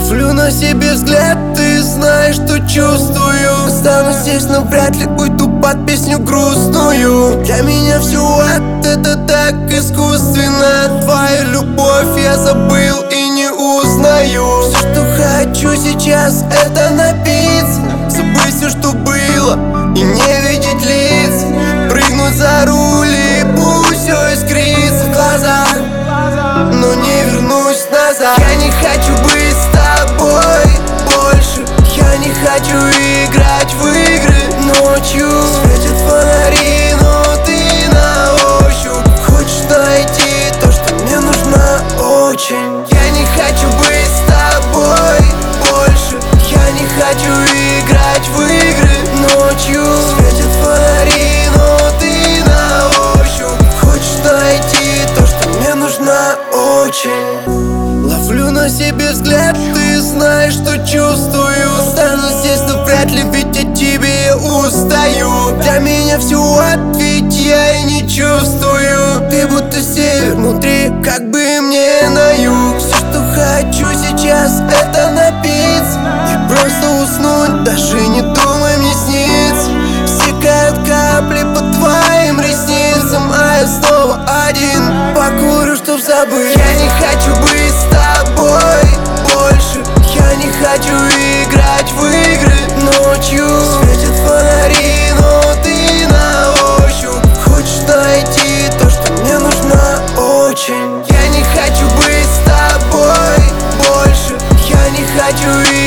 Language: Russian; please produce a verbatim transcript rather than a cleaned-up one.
Ловлю на себе взгляд, ты знаешь, что чувствую. Останусь здесь, но вряд ли уйду под песню грустную. Для меня все ад, это так искусственно. Твою любовь я забыл и не узнаю. Все, что хочу сейчас, это напиться, забыть все, что было, и не видеть лиц. Прыгнуть за руль и пусть все искрится в глазах, но не вернусь назад. Я не хочу быть с тобой больше. Я не хочу играть в игры ночью. Светят фонари, но ты на ощупь хочешь найти то, что мне нужно очень. Я не хочу быть с тобой больше. Я не хочу играть в игры ночью. Светят фонари, но ты на ощупь хочешь найти то, что мне нужно очень. Ловлю на себе взгляд, ты знаешь, что чувствую. Останусь здесь, но вряд ли, ведь от тебе я устаю. Для меня все ад, ведь я и не чувствую. Ты будто север внутри, как бы мне на юг. Все, что хочу сейчас, это напиться и просто уснуть, даже не думай мне снится. Стекают капли по твоим ресницам, а я снова один покурю, чтоб забыть. Я не хочу быть с тобой больше. Я не хочу играть в игры ночью. Светят фонари, но ты на ощупь хочешь найти то, что мне нужно очень. Я не хочу быть с тобой больше. Я не хочу играть